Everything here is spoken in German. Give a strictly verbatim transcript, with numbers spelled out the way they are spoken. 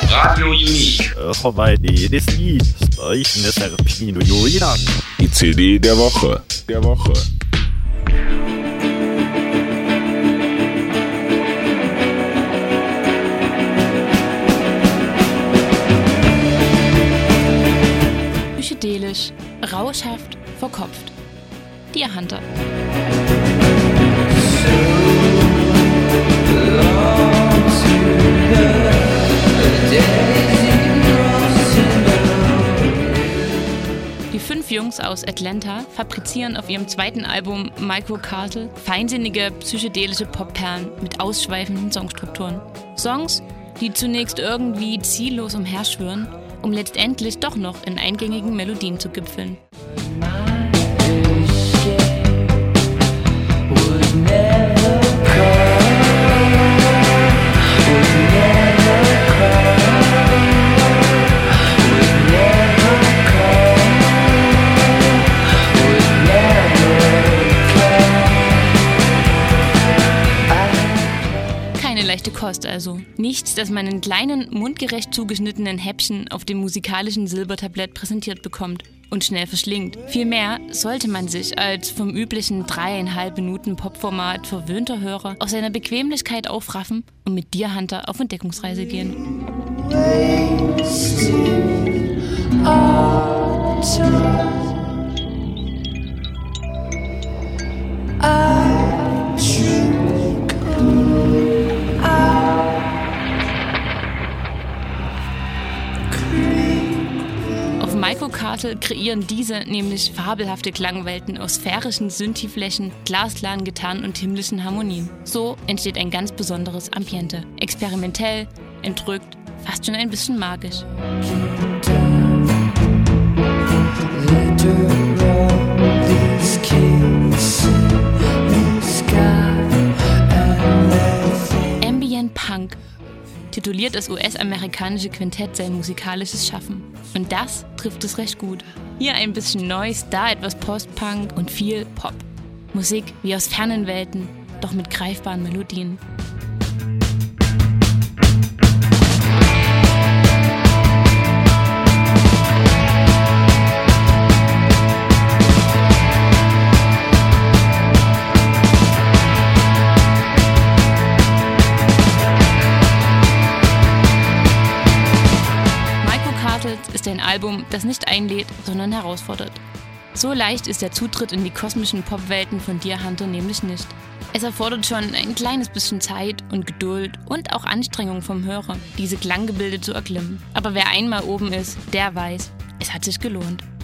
Radio Unique. Die C D der Woche. Der Woche. Psychedelisch, rauschhaft, verkopft. Deer Hunter. Die fünf Jungs aus Atlanta fabrizieren auf ihrem zweiten Album Micro Castle feinsinnige psychedelische Popperlen mit ausschweifenden Songstrukturen. Songs, die zunächst irgendwie ziellos umherschwirren, um letztendlich doch noch in eingängigen Melodien zu gipfeln. Leichte Kost also. Nichts, das man in kleinen, mundgerecht zugeschnittenen Häppchen auf dem musikalischen Silbertablett präsentiert bekommt und schnell verschlingt. Vielmehr sollte man sich als vom üblichen dreieinhalb Minuten Popformat verwöhnter Hörer aus seiner Bequemlichkeit aufraffen und mit Deer Hunter auf Entdeckungsreise gehen. Micro Castle kreieren diese nämlich fabelhafte Klangwelten aus sphärischen Synthi-Flächen, glasklaren Gitarren und himmlischen Harmonien. So entsteht ein ganz besonderes Ambiente. Experimentell, entrückt, fast schon ein bisschen magisch. Ambient Punk tituliert das U S-amerikanische Quintett sein musikalisches Schaffen. Und das trifft es recht gut. Hier ein bisschen Noise, da etwas Post-Punk und viel Pop. Musik wie aus fernen Welten, doch mit greifbaren Melodien. Ist ein Album, das nicht einlädt, sondern herausfordert. So leicht ist der Zutritt in die kosmischen Popwelten von Deer Hunter nämlich nicht. Es erfordert schon ein kleines bisschen Zeit und Geduld und auch Anstrengung vom Hörer, diese Klanggebilde zu erklimmen. Aber wer einmal oben ist, der weiß, es hat sich gelohnt.